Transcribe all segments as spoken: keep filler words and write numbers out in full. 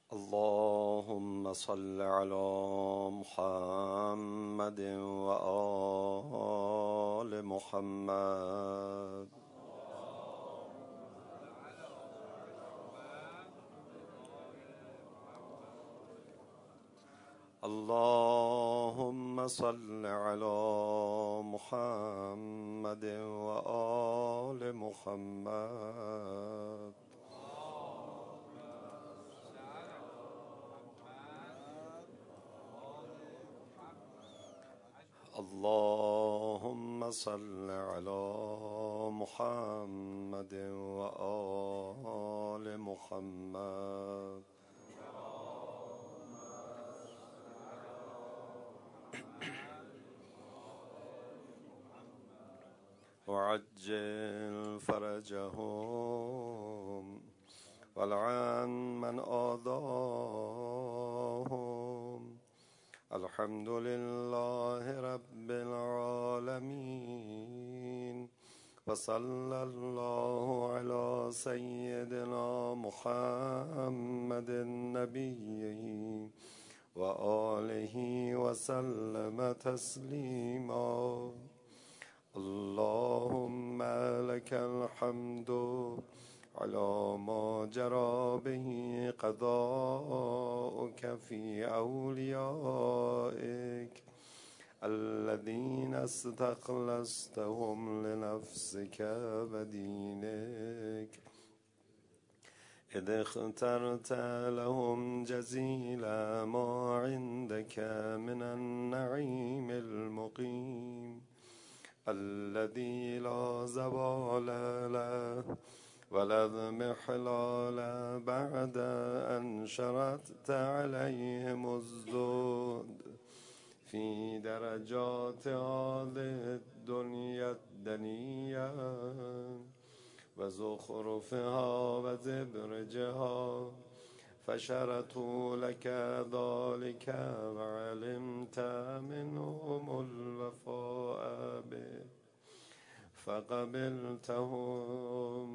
اللهم صل على محمد وآل محمد. اللهم صل على محمد وآل محمد. اللهم صل على محمد وآل محمد. وعجل فرجهم والعن من آذاهم. الحمد لله رب العالمين، وصلى الله على سيدنا محمد النبي وآله وسلم تسليما. اللهم لك الحمد على ما جرى به قضاؤك في أوليائك الذين استخلصتهم لنفسك ودينك، إذ اخترت لهم جزيل ما عندك من النعيم المقيم الذي لا زوال له ولا اضمحلال بعد أن شرطت عليهم الزهد في درجات هذه الدنيا الدنية وزخرفها وزبرجها، فشرطوا لك ذلك وعلمت منهم الوفاء به، فقبلتهم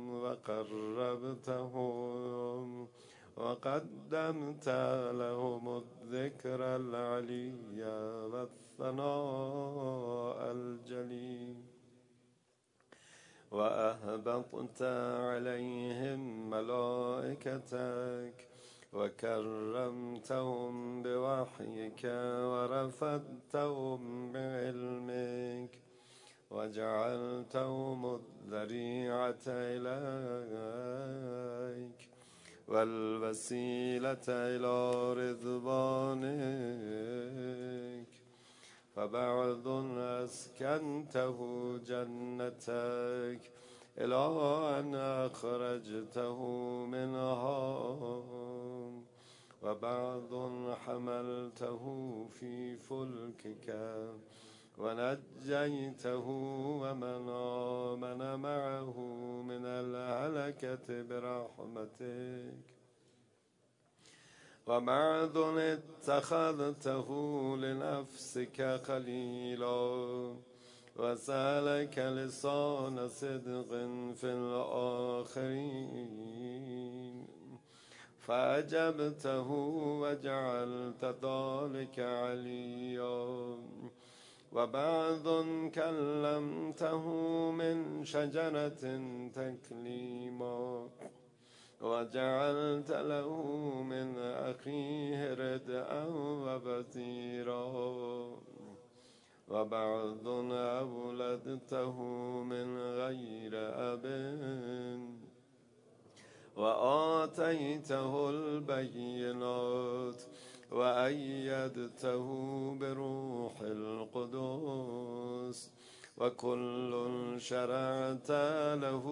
وقربتهم وقدمت لهم الذكر العلي والثناء الجليل، وأهبطت عليهم ملائكتك وكرمتهم بوحيك ورفدتهم بعلمك وجعلتهم الذريعة إليك والوسيلة إلى رضوانك، فبعض أسكنته جنتك إلى أن أخرجته منها، وبعض حملته في فلكك ونجيته ومن آمن معه من الهلكة برحمتك، وبعض اتخذته لنفسك خليلا وسألك لسان صدق في الآخرين فأجبته وجعلت ذلك عليا، وبعض كلمته من شجرة تكليما وجعلت له من أخيه ردءا وبصيرا، وبعض أولدته من غير أب وآتيته البينات وأيدته بروح القدس، وكل شرعت له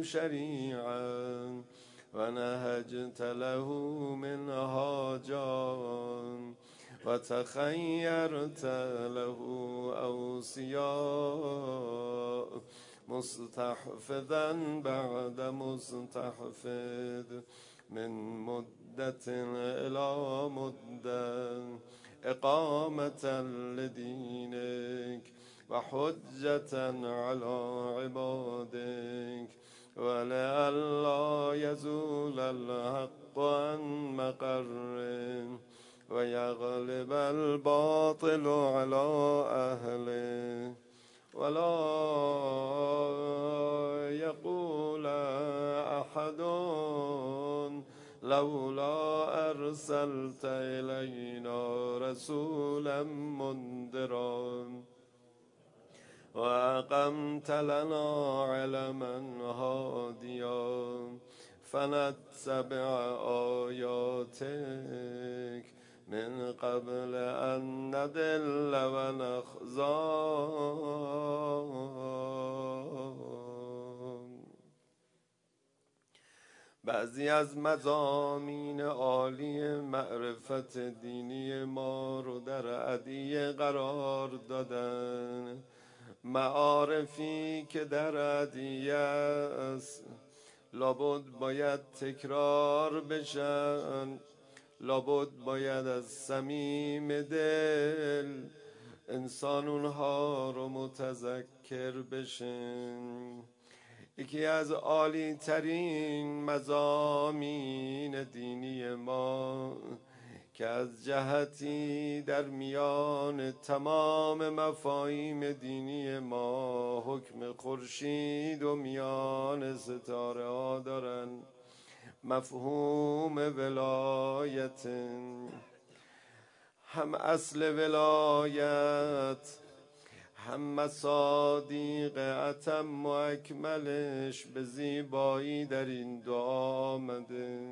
شريعا ونهجت له منهاجا وتخيرت له أوصياء مستحفظا بعد مستحفظ من مدة إلى مدة إقامة لدينك وحجة على عبادك ولئلا يزول الحق عن مقره ويغلب الباطل على أهله ولا يقول أحد لولا أرسلت إلينا رسولا منذرا وأقمت لنا علما هاديا فنتبع آياتك من قبل أن ندل ونخزى. بعضی از مضامین عالی معرفت دینی ما رو در ادعیه قرار دادن، معارفی که در ادعیه است لابد باید تکرار بشن، لابد باید از صمیم دل انسان اونها رو متذکر بشن. یکی از عالی ترین مضامین دینی ما که از جهتی در میان تمام مفاهیم دینی ما حکم خورشید و میان ستاره ها دارن، مفهوم ولایت. هم اصل ولایت هم مصادیق اتم و اکملش به زیبایی در این دعا آمده.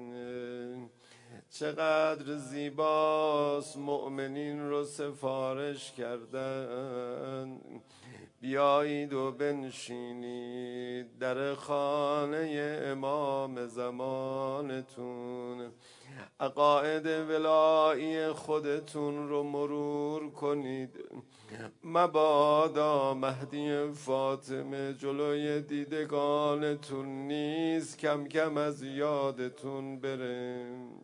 چقدر زیباست مؤمنین رو سفارش کردن بیایید و بنشینید در خانه امام زمانتون، عقاید ولایی خودتون رو مرور کنید، مبادا مهدی فاطمه جلوی دیدگانتون نیست کم کم از یادتون بره،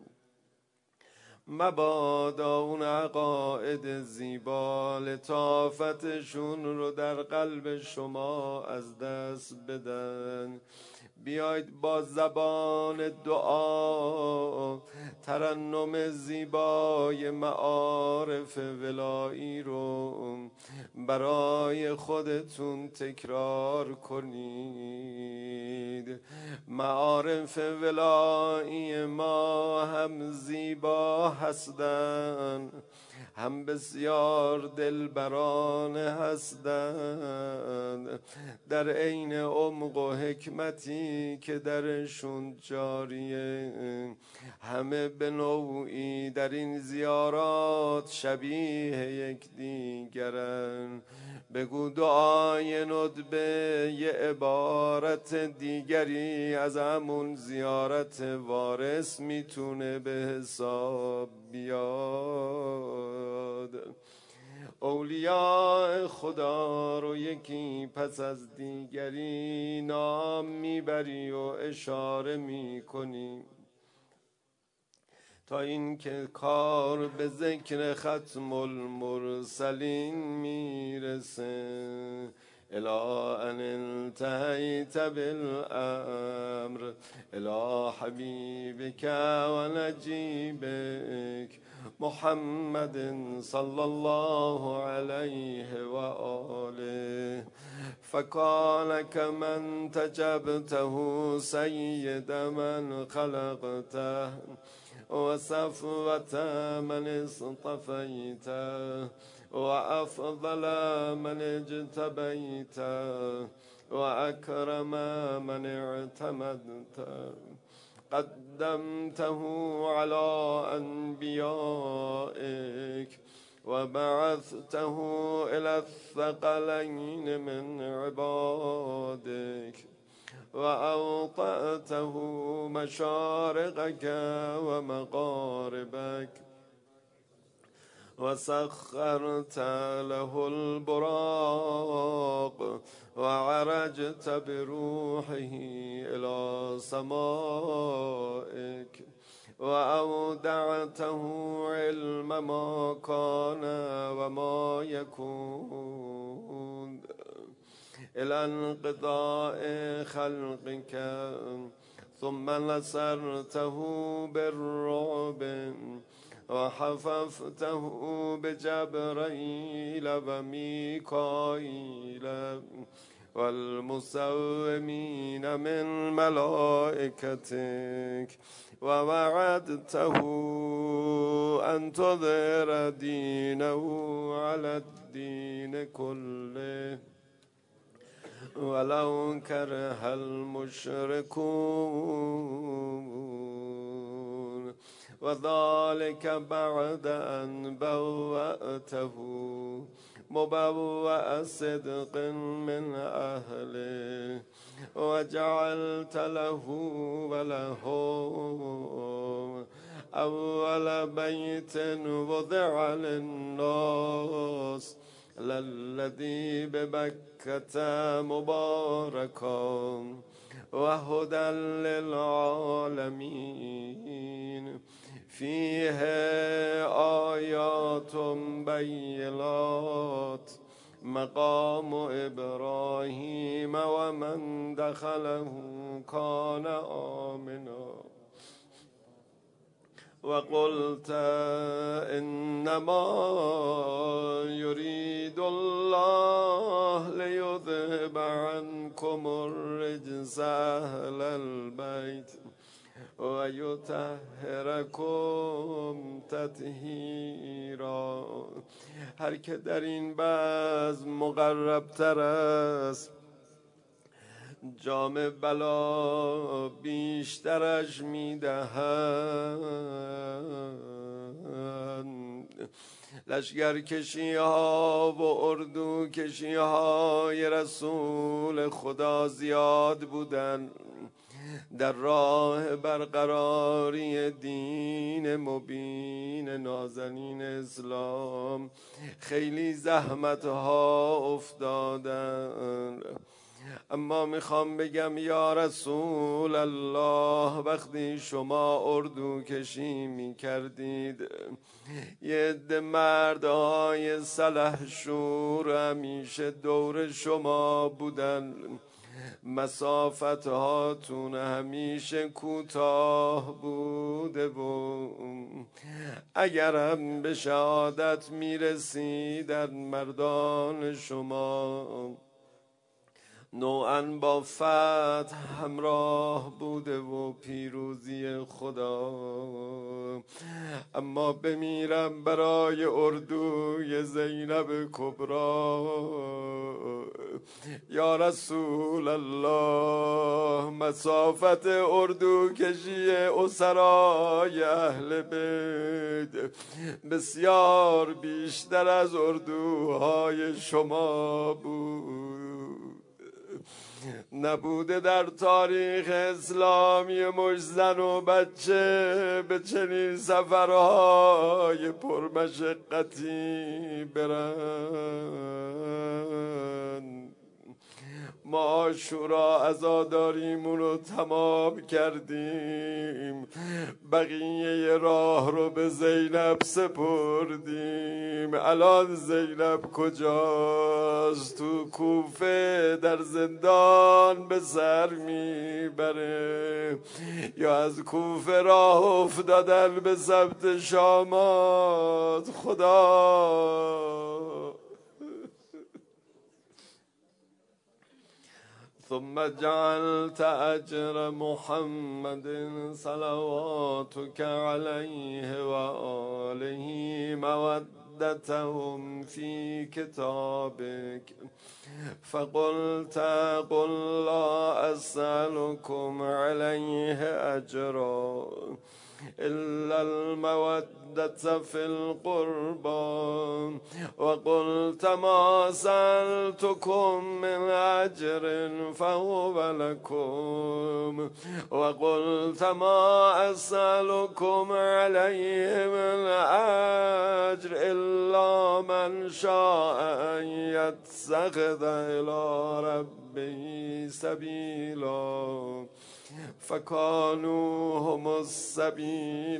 مبادا اون عقاید زیبا لطافتشون رو در قلب شما از دست بدن. بیایید با زبان دعا ترنم زیبای معارف ولایی رو برای خودتون تکرار کنید. معارف ولایی ما هم زیبا هستن، هم بسیار دلبرانه هستند، در عین عمق و حکمتی که درشون جاریه، همه به نوعی در این زیارات شبیه یکدیگرن. بگو دعای ندبه یه عبارت دیگری از همون زیارت وارث میتونه به حساب بیاد. اولیاء خدا رو یکی پس از دیگری نام میبری و اشاره میکنی تا اینکه کار به ذکر ختم المرسلین میرسه. الى ان انتهیت بالامر الى حبیبک و نجیبک محمد صلی الله علیه و آله، فکان کمن تجبته سید من خلقته و صفوت من اصطفیته و افضل من اجتبیته و اکرم من اعتمدته، قدمته على انبیائک و بعثته الى الثقلین من عبادک و اوطأته مشارقک و مغاربک و سخرت له البراق و عرجت بروحه الى سمائک و اودعته علم ما کان و ما یکون. إلى انقضاء خلقك ثم نصرته بالرعب وحففته بجبرائيل وميكائيل والمسومين من ملائكتك ووعدته أن تظهر دينه على الدين كله ولو كره المشركون وذلك بعد أن بوأته مبوأ صدق من أهله وجعلت له ولهم أول بيت وضع للناس للذي ببكة مباركا وهدى للعالمين فيه آيات بينات مقام إبراهيم ومن دخله كان آمنا وقلت إنما يريد الله ليذهب عنكم الرجس أهل البيت ویطهرکم تطهیرا. هر که در این بزم مقرب تر است جام بلا بیشترش میدهند. لشگر کشی ها و اردو کشی های رسول خدا زیاد بودند در راه برقراری دین مبین نازنین اسلام. خیلی زحمت ها افتادن، اما میخوام بگم یا رسول الله وقتی شما اردو کشی میکردید یه عده مردهای سلحشور همیشه دور شما بودن، مسافت هاتون همیشه کوتاه بوده و اگر هم به شهادت میرسیدن مردان شما نوعاً با فتح همراه بوده و پیروزی خدا. اما بمیرم برای اردوی زینب کبرا. یا رسول الله مسافت اردو کشی اسرای اهل بیت بسیار بیشتر از اردوهای شما بود. نبوده در تاریخ اسلامی مجزن و بچه به چنین سفرهای پرمشقتی برن. ما عاشورا عزاداریمون رو تمام کردیم، بقیه راه رو به زینب سپردیم. الان زینب کجاست؟ تو کوفه در زندان به سر میبره یا از کوفه راه افتادن به سمت شامات؟ خدا. ثم جعلت أجر محمد صلواتك عليه وآله مودتهم في كتابك فقلت قل لا أسألكم عليه أجرا إلا المودة في القربى وقلت ما سألتكم من أجر فهو لكم وقلت ما أسألكم عليه من أجر إلا من شاء أن يتخذ إلى ربه سبيلا فكانوا هم السبيل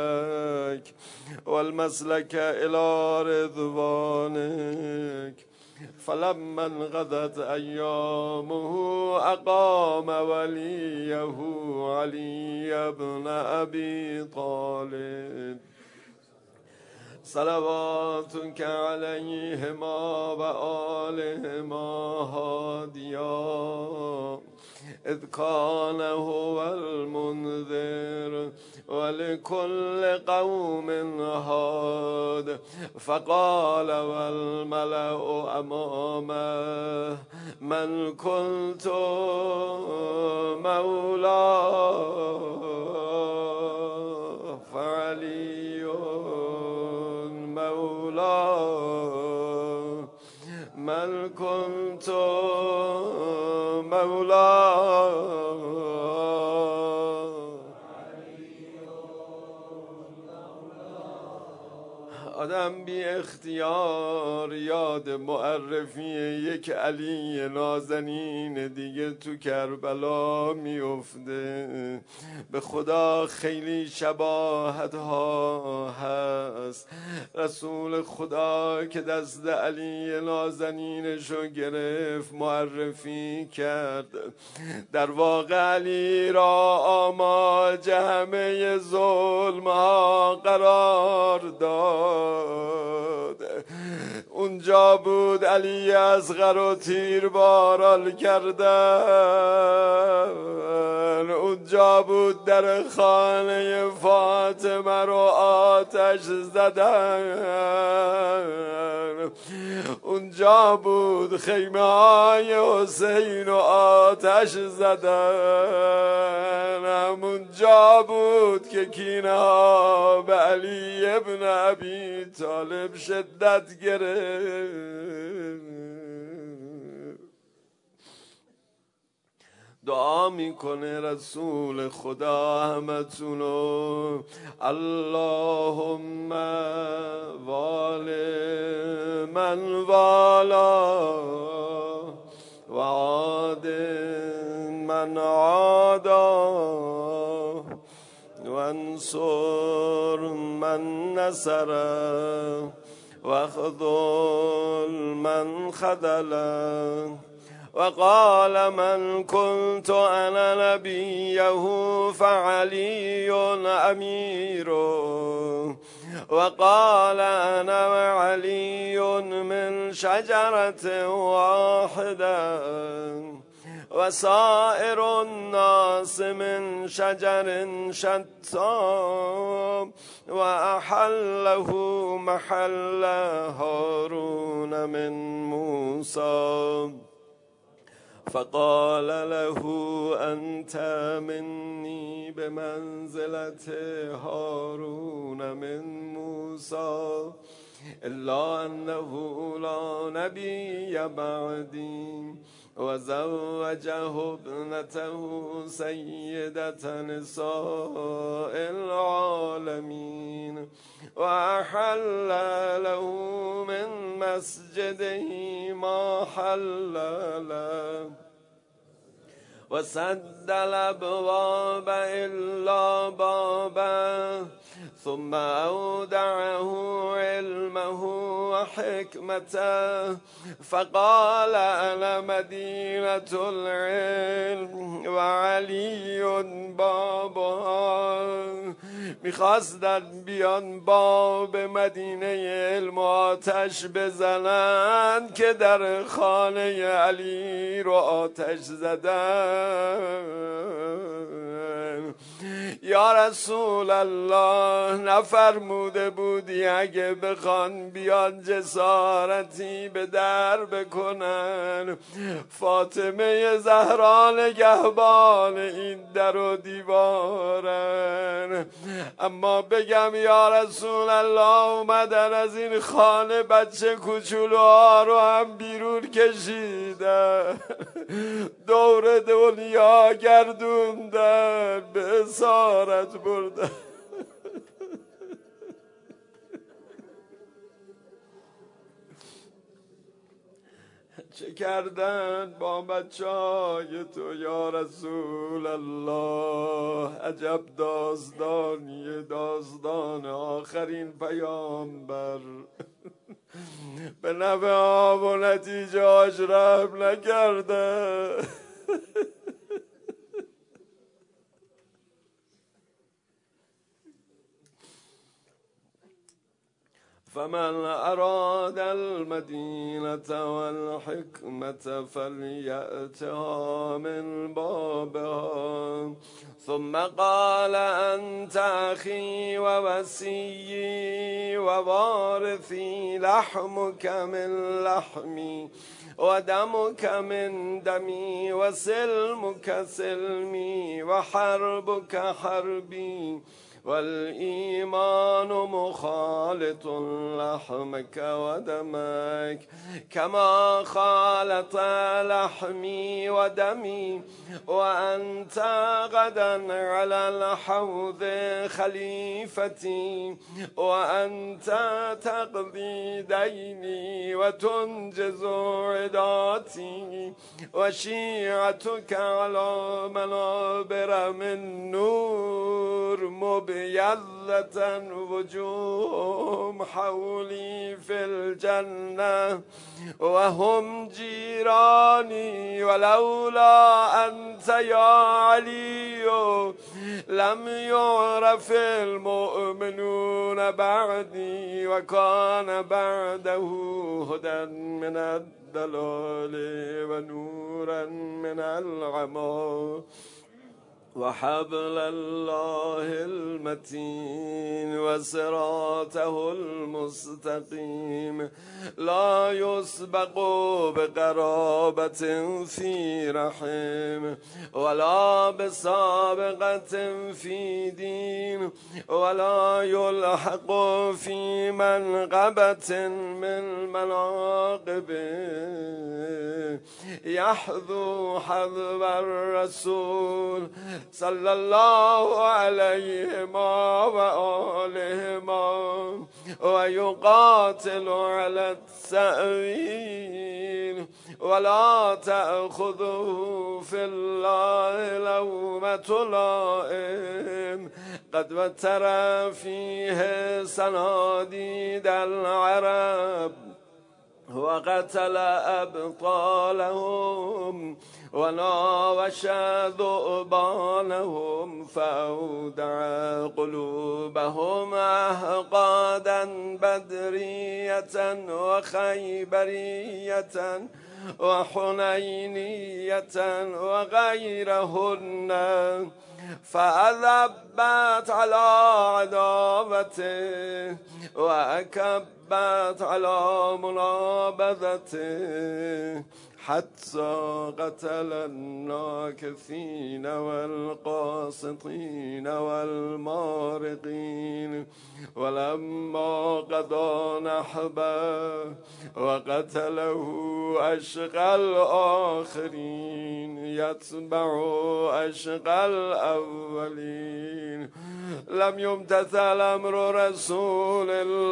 إليك والمسلك إلى رضوانك فلما انقضت ایامه اقام ولیه علی ابن ابی طالب صلواتک علیهما و آلهما هادیا اذ کان هو المنذر ولكل قوم هاد فقال والملأ امامه من كنت مولاه فعلي مولاه من كنت مولاه. آدم بی اختیار یاد معرفی یک علی نازنین دیگه تو کربلا میفته. به خدا خیلی شباهت ها هست. رسول خدا که دست علی نازنینشو گرفت معرفی کرد، در واقع علی را آماج همه ظلم ها قرار داد. اونجا بود علی اصغر و تیر بارال کردن، اونجا بود در خانه فاطمه رو آتش زدن، اونجا بود خیمه های حسین و آتش زدن، همونجا بود که کینه ها به علی ابن ابی طالب شدت گرفت. دعا میکنه رسول خدا همتونو، اللهم وال من والا و عاد من عادا و انصر من نصر و خذل من خذل. وقال من كنت أنا نبيه فعلي أمير وقال أنا علي من شجرة واحدة وسائر الناس من شجر شتى وأحله محل هارون من موسى. فقال له أنت مني بمنزلة هارون من موسى إلا أنه لا نبي بعدي وزوجه ابنته سيدة نساء العالمين وأحل له من مسجده ما حل له وسد الأبواب إلا بابا ثم أودعه علمه وحكمته فقال أنا مدينة العلم وعلي بابها. میخواستن بیان باب مدینه علم آتش بزنن که در خانه علی رو آتش زدن. یا رسول الله نفرموده بودی اگه بخوان بیان جسارتی به در بکنن؟ فاطمه زهرا نگهبان این در و دیوارن. اما بگم یا رسول الله اومدن از این خانه بچه کوچولوها رو هم بیرون کشیدن، دور دنیا گردوندن، به اسارت بردن. چه کردن با بچهای تو یا رسول الله؟ عجب داستانی، داستان آخرین پیامبر. به نفع آب و نتیجه هاش رحم نکرده. فمن اراد المدینة والحکمة فلیأتها من بابها. ثم قال انت اخی و وصیی و وارثی، لحمک من لحمی و دمک من دمی و سلمک سلمی و حربک حربی والإيمان مخالط لحمك ودمك كما خالط لحمي ودمي، وأنت غدا على الحوض خليفتي، وأنت تقضي ديني وتنجز عداتي، وشيعتك على منابر من نور مبين يلة وجوههم حولي في الجنة وهم جيراني، ولولا أنت يا علي لم يعرف المؤمنون بعدي، وكان بعده هدى من الضلال ونورا من العمى وحبل الله المتين وصراطه المستقيم، لا يسبق بقرابة في رحم ولا بسابقة في دين ولا يلحق في منقبة من مناقب، يحذو حذو الرسول صلى الله عليهما وآلهما ويقاتل على التأويل، ولا تأخذه في الله لومة لائم، قد وتر فيه صناديد العرب وقتل أبطالهم وناوش ذؤبانهم، فأودع قلوبهم أحقادا بدرية وخيبرية وحنينية وغيرهن، فأذبت على عداوته وأكبت على منابذته، حتى قتل الناكثين والقاسطين والمارقين، ولما قضى نحبه وقتله أشقى الآخرين يتبع أشقى الأولين، لم يمتثل أمر رسول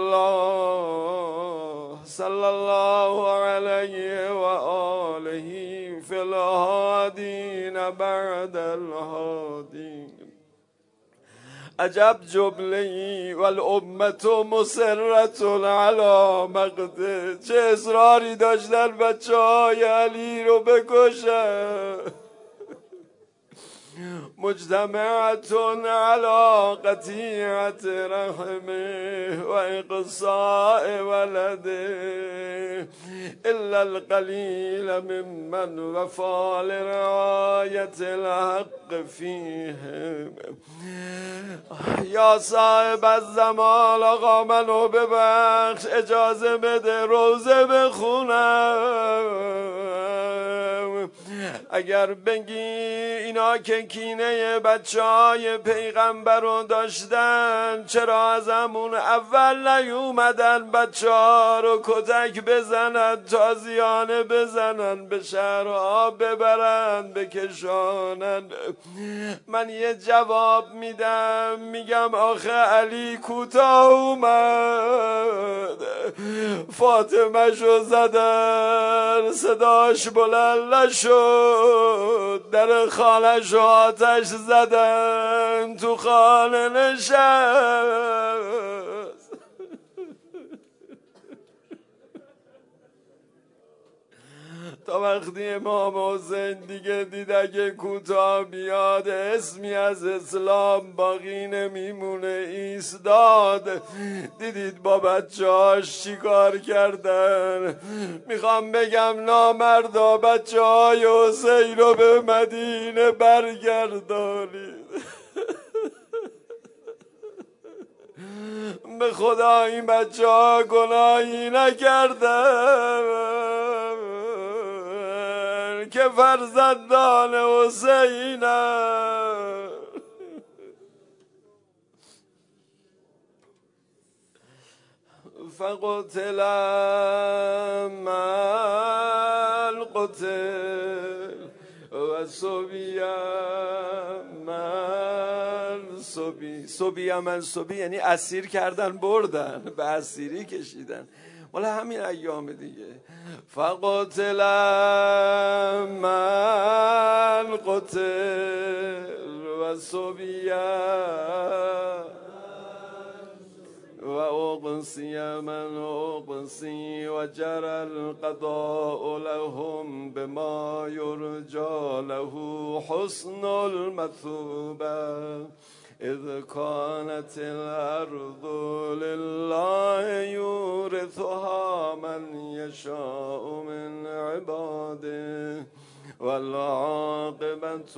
الله صلى الله عليه وآله في الهادين بعد الهادين. عجب جمله‌ای والامة مصرة على مقته. چه اصراری داشتن بچه های علی رو بکشن. مجتمعة على قطيعة رحمه وإقصاء ولده، إلا القليل ممن وفى لرعاية الحق فيهم. یا صاحب الزمان آقا منو ببخش، اجازه بده روزه بخونم. اگر بگی اینا که کینه بچه های پیغمبر رو داشتن، چرا از همون اول نیومدن بچه ها رو کتک بزنن، تازیانه بزنن، به شهرها ببرن، بکشانن؟ من یه جواب میدم، میگم آخه علی کوتاه اومد، فاطمه شو زدن، صداش بلند نشد، در خانه شو آتش زدن، تو خانه نشست. تا وقتی امام حسین دیگه دید اگه کوتاه بیاد اسمی از اسلام باقی نمیمونه، ایستاد. دیدید با بچه هاش چی کار کردن؟ میخوام بگم نامردا بچه های حسین رو به مدینه برگردانید. به خدا این بچه ها گناهی نکردن که فرزندان حسین. فقتل من قتل و صبی من صبی. صبی من صبی یعنی اسیر کردن، بردن، به اسیری کشیدن. والا همین ایام دیگه. فقتل من قتل و صبی و اقصی من اقصی و جر القضاء لهم بما یرجا له حسن المثوبه اذ كانت الارض لله یورثها من یشاء من عباده والعاقبة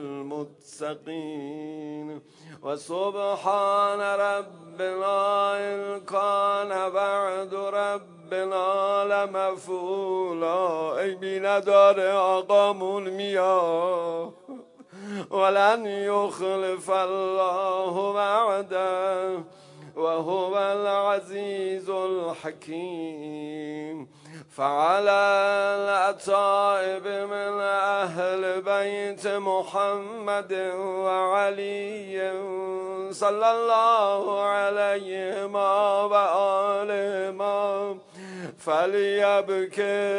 للمتقين وسبحان ربنا إن كان بعد ربنا لمفعولا. عیبی نداره آقامون میاد، ولن یخلف الله وعده وهو العزيز الحكيم. فعلى الأتائب من أهل بيت محمد وعلي صلى الله عليهما وآلهما فليبكي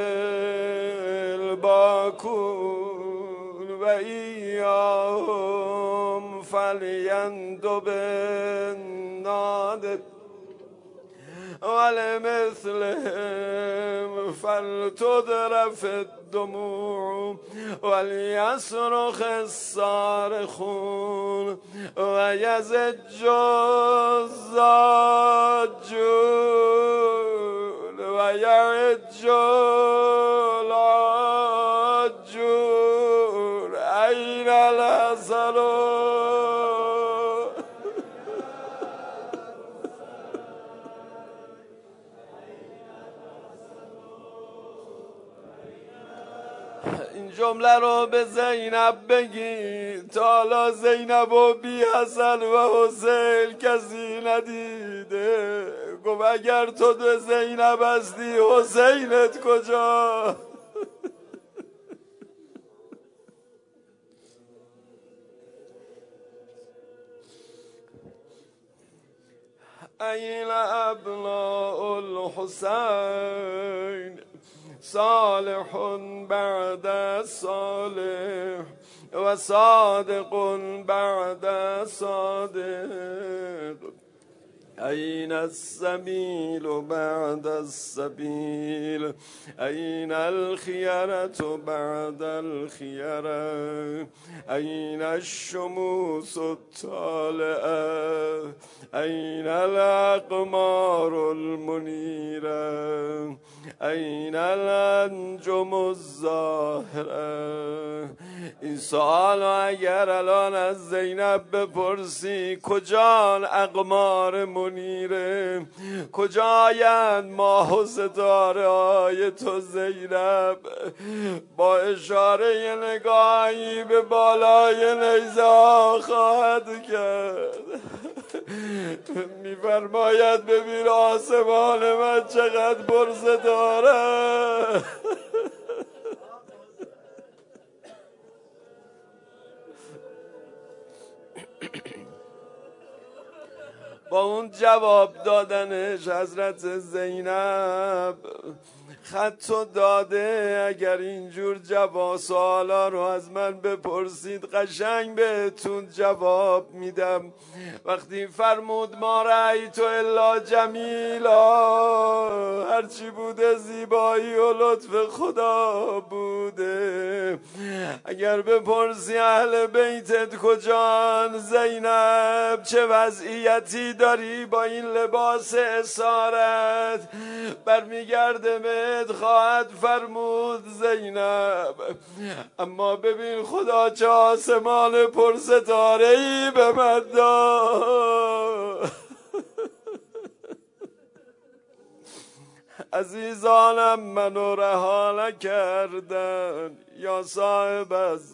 الباكون وإياهم فليندب النادب ولمثلهم فلتذرف الدموع وليصرخ الصارخون ويزج الزاجون ويعج العاجون. أين الحسن؟ این جمله رو به زینب بگی، تا حالا زینب و بی حسن و حسین کسی ندیده. گفت اگر تو دو زینب هستی حسینت کجا؟ این ابناء الحسین صالح بعد صالح و صادق بعد صادق. أين السبيل بعد السبيل؟ أين الخيرة بعد الخيرة؟ أين الشموس الطالئة؟ أين الأقمار المنيرة؟ أين الأنجم الزاهرة؟ این سوال اگر الان از زینب بپرسی کجان اقمار منیره، کجایند ماه و ستاره های تو زینب، با اشاره نگاهی به بالای نیزه ها خواهد کرد. میفرماید ببین آسمان من چقدر پر ستاره. با اون جواب دادنش حضرت زینب خطو داده، اگر اینجور جواب سوالا رو از من بپرسید قشنگ بهتون جواب میدم. وقتی فرمود ما رأیت الا جمیلا، هرچی بوده زیبایی و لطف خدا بوده. اگر بپرسی اهل بیتت کجان زینب، چه وضعیتی داری با این لباس اسارت، برمیگرده به خواهد فرمود زینب اما ببین خدا چه آسمان پر ستاره ای به من داد. عزیزانم منو رها نکردن یا صاحب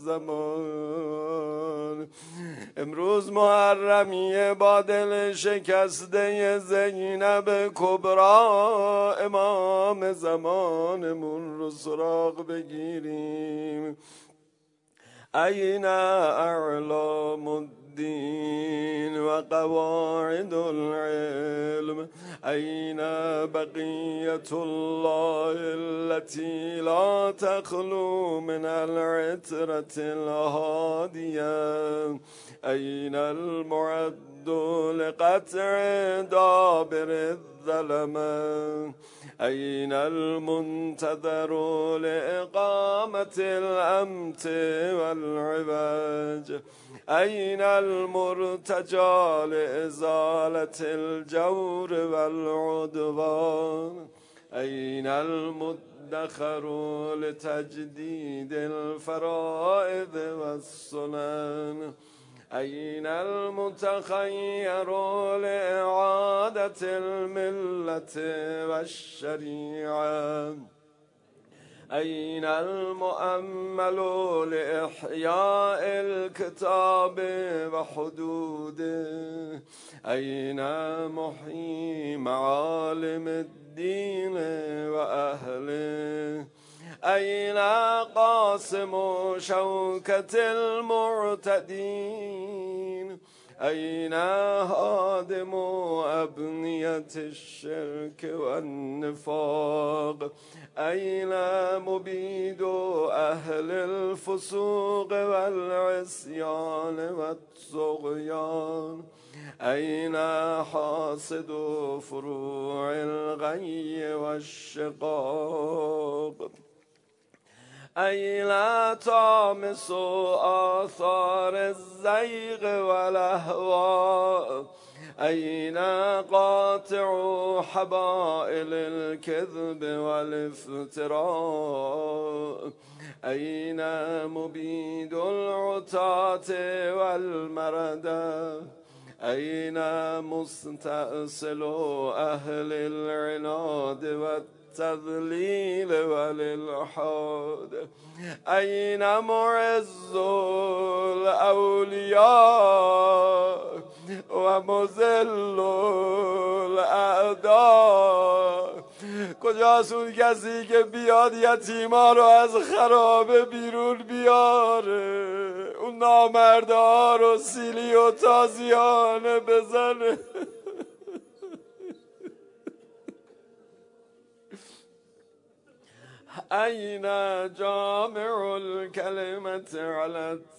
الزمان. امروز محرمیه با دل شکسته زینب کبرا، امام زمانمون رو سراغ بگیریم. این اعلام الدین و قواعد العلم، این بقیت الله التي لا تخلو من العترة الهادیه، این المعد لقطع دابر الظلمه، این المنتظر لإقامة الأمت والعوج، این المرتجى لإزالة الجور والعدوان، این المدخر لتجديد الفرائض والسنن، این المتخیر لإعادة الملة والشريعة، این المؤمل لإحياء الكتاب وحدوده، این محيي معالم الدين وأهله، این قاسم شوكة المعتدين، این هادم أبنية الشرك والنفاق، این مبيد أهل الفسوق والعصيان والطغيان، این حاسد فروع الغي والشقاق، این طامس آثار الزيغ والأهواء، این قاطع حبائل الكذب والافتراء، این مبيد العتاة والمردة، این مستأصل أهل العناد والتضليل والإلحاد، این معز الأولياء و مذل الاعداء. کجاست اون کسی که بیاد یتیما رو از خرابه بیرون بیاره، اون نامردا رو سیلی و تازیانه بزنه؟ این جامع الكلمة على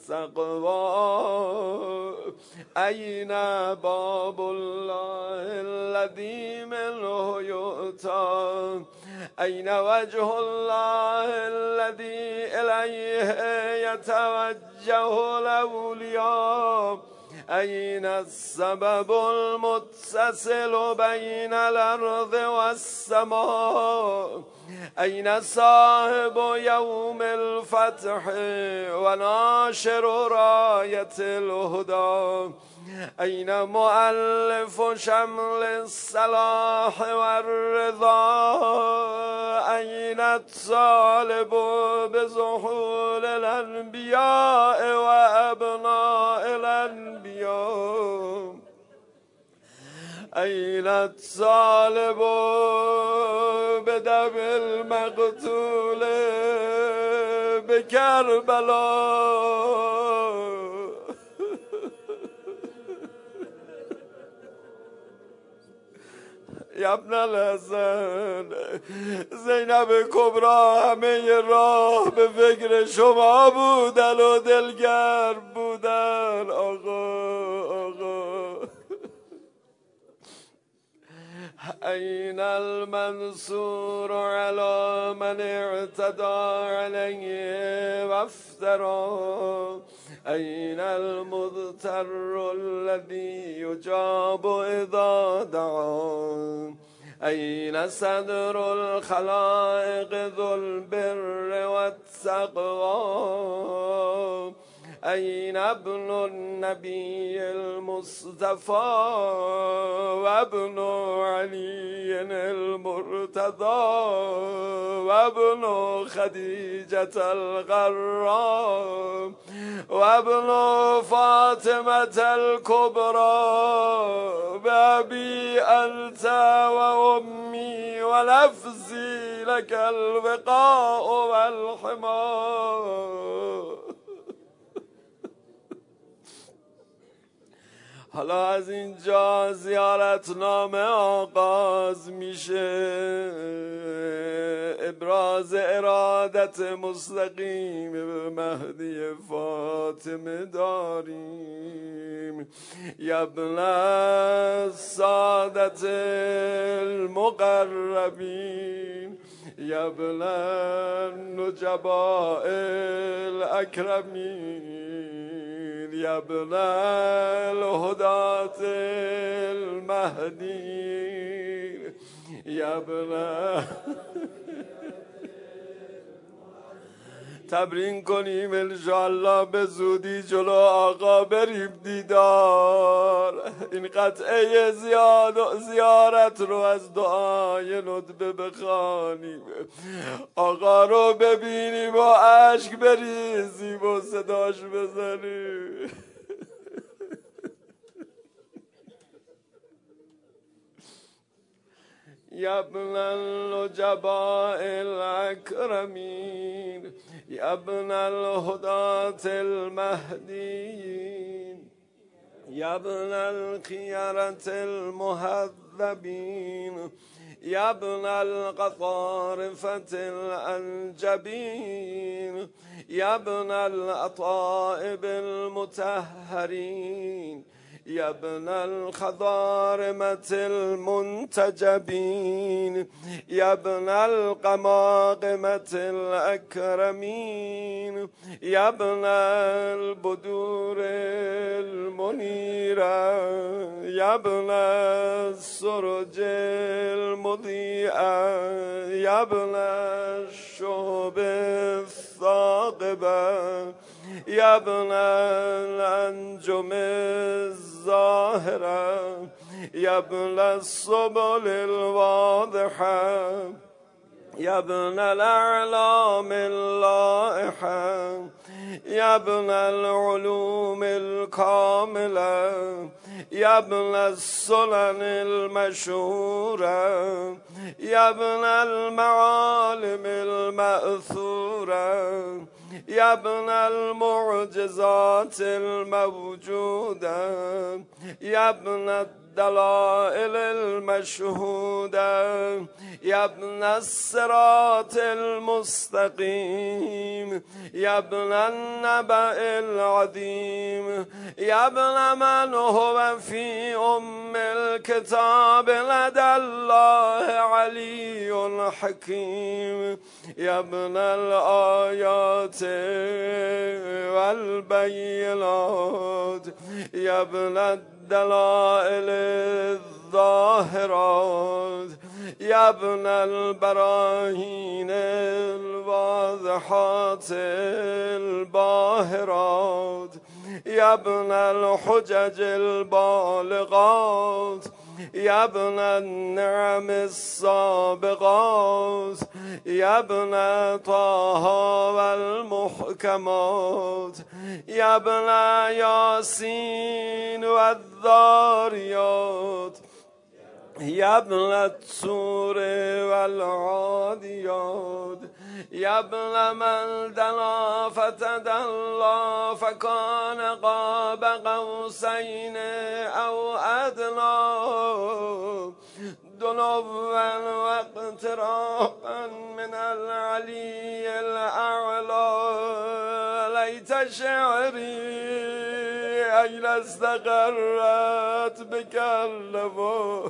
التقوى، این باب الله الذي منه يؤتى، این وجه الله الذي إليه يتوجه الأولياء، این السبب المتصل بين الأرض والسماء، أين صاحب يوم الفتح وناشر راية الهدى أين مؤلف شمل الصلاح والرضا أين الطالب بظهور الأنبياء وأبناء الأنبياء أين الطالب بدم المقتول بكربلاء یا ابن الحسن زینب کبرا همه راه به فکر شما بودن و دلگر بودن آقا آقا این المنصور على من اعتدى علیه وافترا أين المضطر الذي يجاب إذا دعا أين صدر الخلائق ذو البر والتقوى أين ابن النبي المصطفى وابن علي المرتضى وابن خديجة الغراء وابن فاطمة الكبرى بأبي أنت وأمي ولفظي لك الوقاء والحماء. حالا از اینجا زیارتنامه آغاز میشه. ابراز ارادت مستقیم به مهدی فاطمه داریم. یبن السادت المقربین یبن النجباء الاکرمین یبن الهدات المهدی یبن تبرین کنیم انشاءالله به زودی جلو آقا بریم دیدار. این قطعه زیاد زیارت رو از دعای ندبه بخوانیم، آقا رو ببینیم و عشق بریزیم و صداش بزنیم. یا ابن النجباء الاکرمین یا ابن الهدات المهدیین یا ابن الخیرة المهذبین یا ابن القطارفة الانجبین یا ابن الاطائب المطهرین یا ابن الخضارمة المنتجبین یا ابن القماقمة الأكرمین یا ابن البدور المنیرة یا ابن السرج المضیئة یا ابن الشهب الثاقبة یا ابن الانجم الظاهرة یا ابن السبل الواضحة یا ابن الاعلام اللائحة یا ابن العلوم الكاملة یا ابن السنن المشهورة یا ابن المعالم المأثورة یا ابن المعجزات الموجودة یا ابن الدلائل المشهودة یا ابن الصراط المستقيم یا ابن النبأ العظيم یا ابن من هو في أم الكتاب لدى الله علي حكيم یا ابن الآيات والبينات یا ابن الدلائل الظاهرات يا ابن البراهين الواضحات الباهرات يا ابن الحجج البالغات يا ابن النعم السابقات يا ابن طه والمحكمات يا ابن ياسين والذاريات يا ابن الطور والعاديات يا ابن من دنا فتدلى فكان قاب قوسين أو أدنى دنوا واقترابا من العلي الأعلى ليت شعري أين استقرت بك اللبو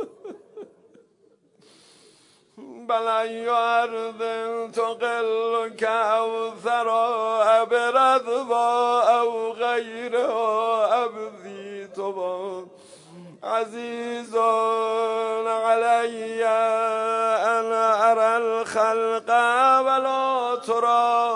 بل أي أرض تقلك أو ثرى برضوى أو غيرها أبذي طبا عزيز علي أن أرى الخلق ولا ترى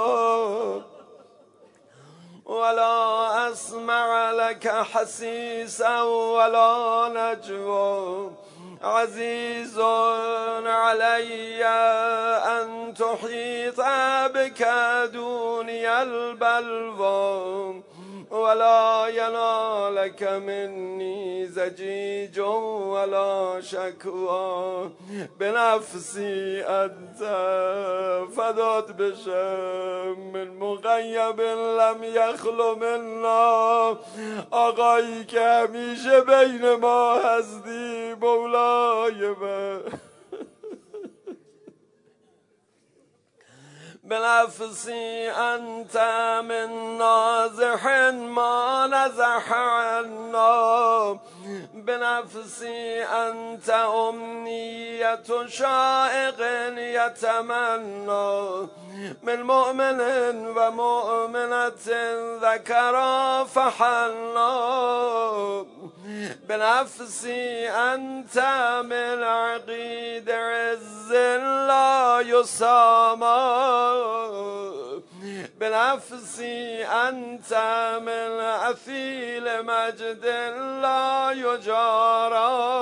ولا أسمع لك حسيسا ولا نجوى عزيز علي أن تحيط بك دوني البلوى ولا ينالك مني زجيج ولا شكوى بنفسي أنت فدت بشم من مغیب لم يخلو منا آقایی که همیشه بین ما هستی مولای من بنفسي أنت من نازح ما نزح عنا بنفسي أنت أمنية شائق يتمنى من مؤمن ومؤمنة ذكرا فحنا بنفسي أنت من عقيد عز لا يسامى بنفسي أنت من أثيل مجد لا يجارى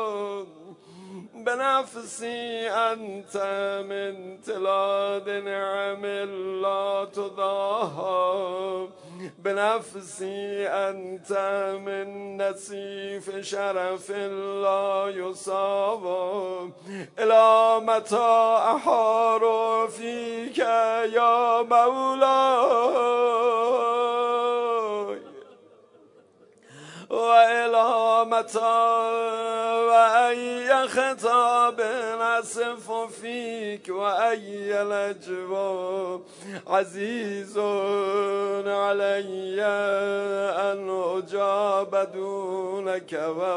بنفسي أنت من تلاد نعم لا تضاهى بنفسي أنت من نسيف شرف لا يصاب إلى متى أحار فيك يا مولاي وإلى متى وأي خطاب أصف فيك وأي لجوى عزيز علي أن أجاب دونك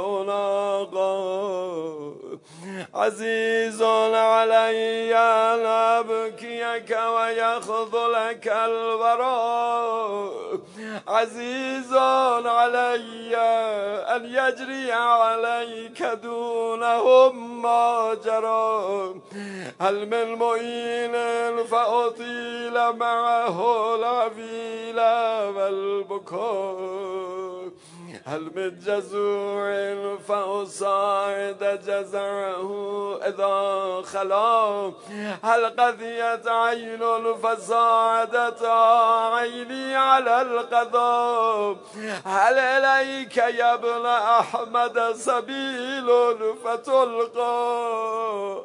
وألاقى عزيز علي أن أبكيك ويخذلك الوراء عزيز علي أن يجري عليك دونهم ما جرى هل من معين فأطيل معه العبيل والبكاء هل من جزوع فأصاعد جزعه إذا خلا هل قضيت عين فصاعدت عيني على القضاء هل إليك يا ابن أحمد سبيل فتلقى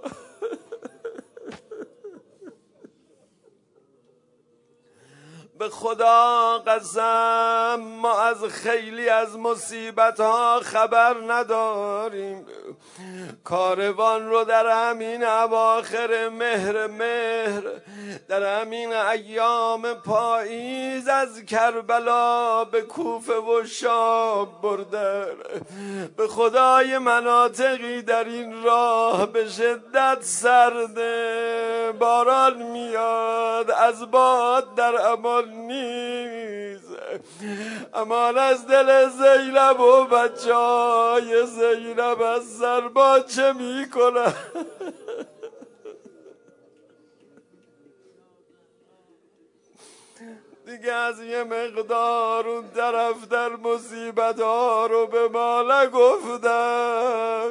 به خدا قسم ما از خیلی از مصیبت ها خبر نداریم کاروان رو در همین اواخر مهر مهر در همین ایام پاییز از کربلا به کوفه و شام بردن به خدای مناطقی در این راه به شدت سرده باران میاد از باد در امان نیست امان از دل زینب و بچه های زینب از سربا چه می کنن. دیگه از یه مقدار اون طرف در مصیبت ها رو به ما نگفتن.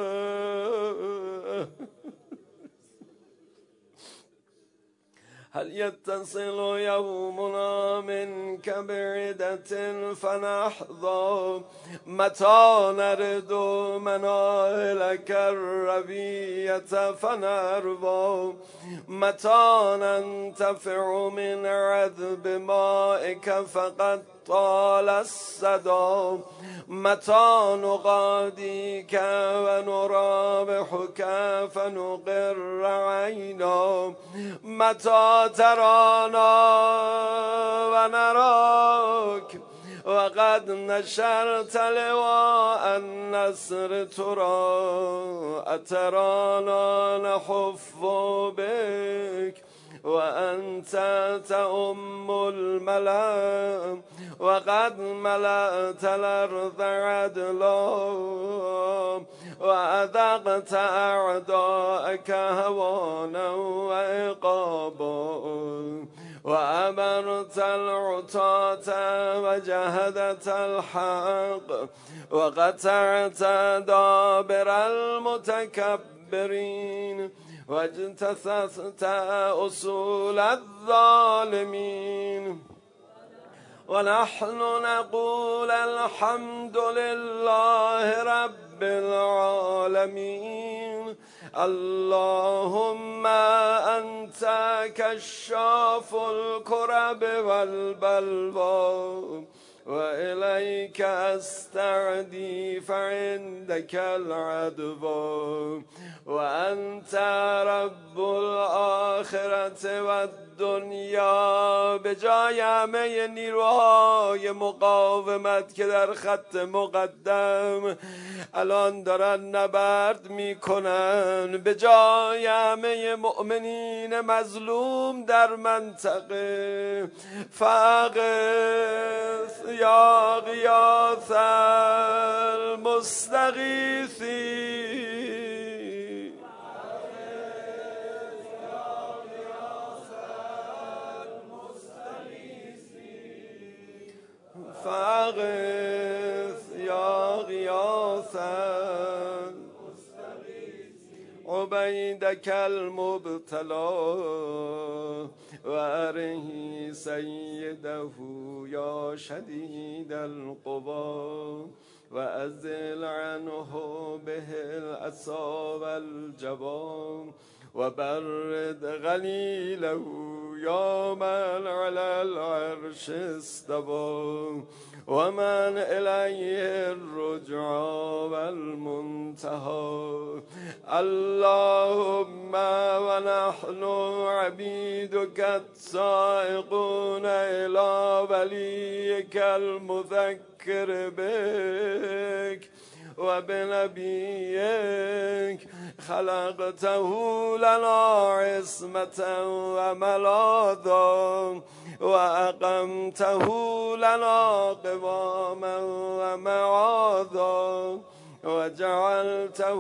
هل يتصل يومنا منك بعدة فنحظى متى نرد مناهلك الربية فنرضى متى ننتفع من عذب مائك فقد طال الصدى متى نغاديك ونرابحك فنقر عينا متى ترانا ونراك وقد نشرت لواء النصر ترى أترانا نحف بك وأنت تأم الملا وقد ملأت الأرض عدلا وأذقت أعداءك هوانا وعقابا وأمرت العتاة وجهدت الحق وقطعت دابر المتكبرين واجتثثت أصول الظالمين ونحن نقول الحمد لله رب العالمين اللهم أنت كشاف الكرب والبلوى وإليك أستعدي فعندك العدوى وأنت رب الآخرة والدنیا. به جای همه نیروهای مقاومت که در خط مقدم الان دارن نبرد میکنن، به جای همه مؤمنین مظلوم در منطقه، فاغث یا غیاث المستغیثین، فاغث یا غیاث عبیدک المبتلا و اره سیده یا شدید القوا و ازل عنه به العصا و الجبا و برد غلیله یا من علی العرش استوى و من الیه الرجعى والمنتهى. اللهم و نحن عبیدک السائقون الی ولیک المذکر بک و بنبیک خلقته لنا عصمة و ملاذا و اقمته لنا قواما و معاذا و جعلته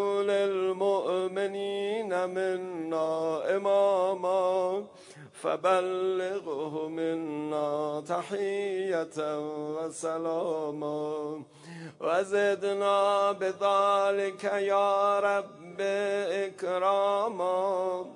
للمؤمنین منا اماما فبلغه منا تحیة و سلاما و زدنا بذلك یا رب اکراما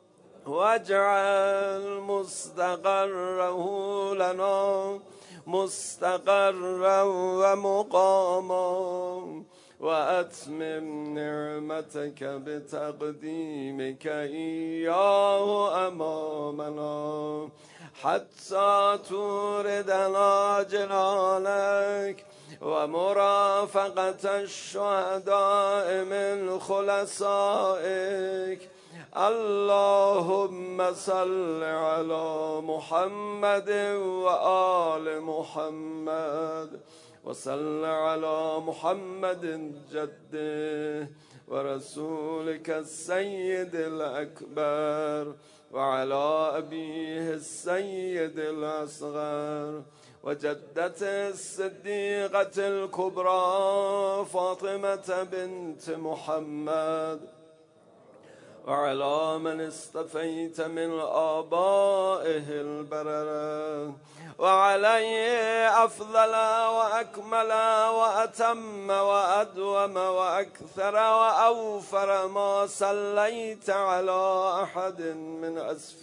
واجعل مستقره لنا مستقرا و مقاما و اتمم نعمتك بتقدیمك ایاه امامنا حتی توردنا جنانك و مرافقت الشهداء من خلصائك. اللهم صل على محمد و آل محمد و صل على محمد جده و رسولك السيد الأكبر و على أبيه السيد الأصغر وجدة الصديقة الكبرى فاطمة بنت محمد، وعلى من اصطفيت من آبائه البررة، وعليه أفضل وأكمل وأتم وأدوم وأكثر وأوفر ما صليت على أحد من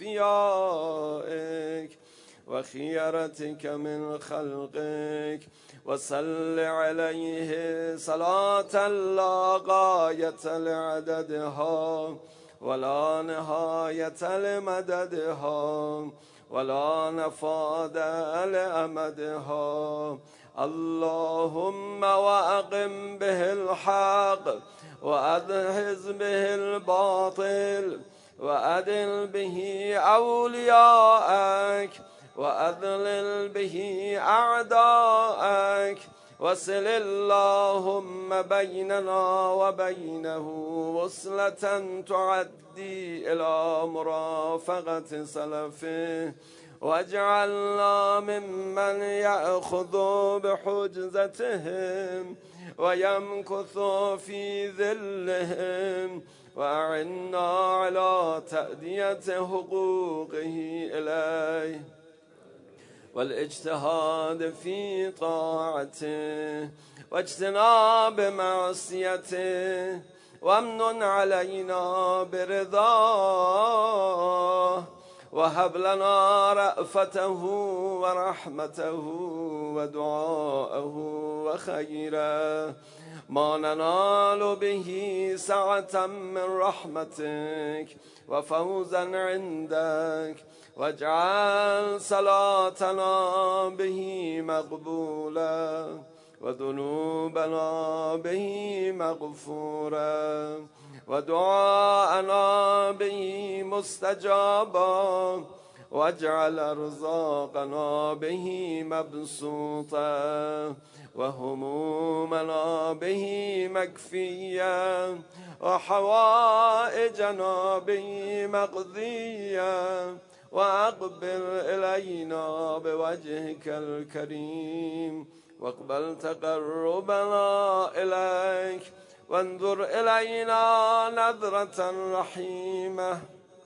أصفيائك وخيرتك من خلقك، وصل عليه صلاة لا غاية لعددها ولا نهاية لمددها ولا نفاد لأمدها. اللهم وأقم به الحق وأدحز به الباطل وأدل به أولياءك وأذلل به أعداءك، وصل اللهم بيننا وبينه وصلة تعدي إلى مرافقة سلفه، واجعلنا ممن يأخذ بحجزتهم ويمكث في ذلهم، وأعنا على تأدية حقوقه إليه والاجتهاد في طاعته واجتناب معصيته، وامنن علينا برضاه، وهب لنا رأفته ورحمته ودعاءه وخيره ما ننال به سعة من رحمتك وفوزا عندك، واجعل صلاتنا به مقبولا وذنوبنا به مغفورا ودعاءنا به مستجابا، واجعل أرزاقنا به مبسوطا وهمومنا به مكفيا وحوائجنا به مقضيا، وأقبل إلينا بوجهك الكريم واقبل تقربنا إليك، وانظر إلينا نظرة رحيمة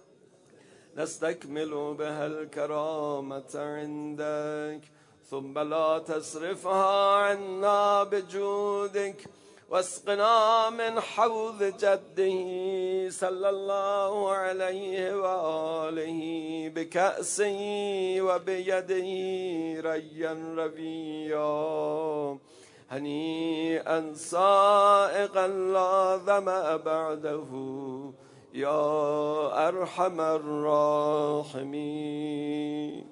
نستكمل بها الكرامة عندك، ثم لا تصرفها عنا بجودك، واسقنا من حوض جده صلى الله عليه وآله بكأسه وبيده ريا ربيا هنيئا سائقا لا ظمأ بعده يا أرحم الراحمين.